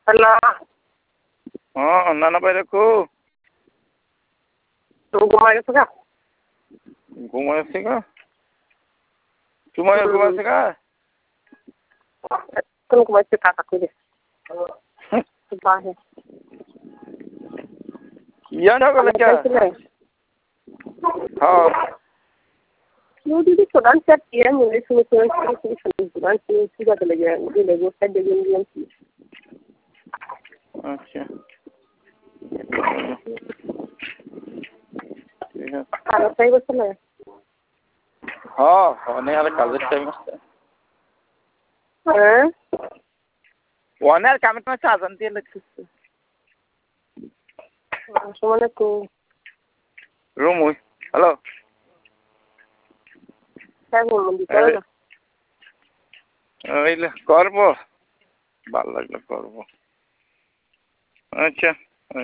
Hello নানা ভাই দেখো তুমি ঘুমাই গেছো গা ঘুমাইছি গা তোমার ঘুমাইছে গা তুমি ঘুমাইছে টাকা করে বাহে ইয়া না গেলে क्या हाँ वो दीदी सुनान चेक किया मुझे सुनान सीधा चले गया मुझे लगो साइड देंगे अच्छा खाना सही बस ना हाँ होने यार कॉलेज टाइम है हैं वन यार काम में चाह जानती है लगती है Assalamualaikum. रूम हुई हेलो Saya mau bicara. এইলে করবো ভালো লাগলে করবো আচ্ছা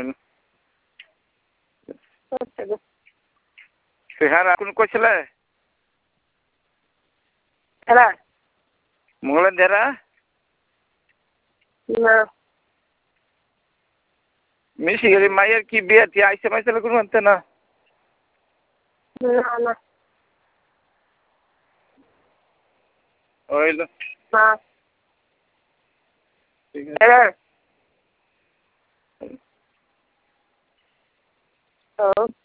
সেখানে এখন কইছিলে Era? মঙ্গলের দেরা না মিশি গেলি মায়ের কি বিয়ে টি আইসে মাইসে কোনো আনতে না না না ওইলো না ঠিক Era? আছে Oh.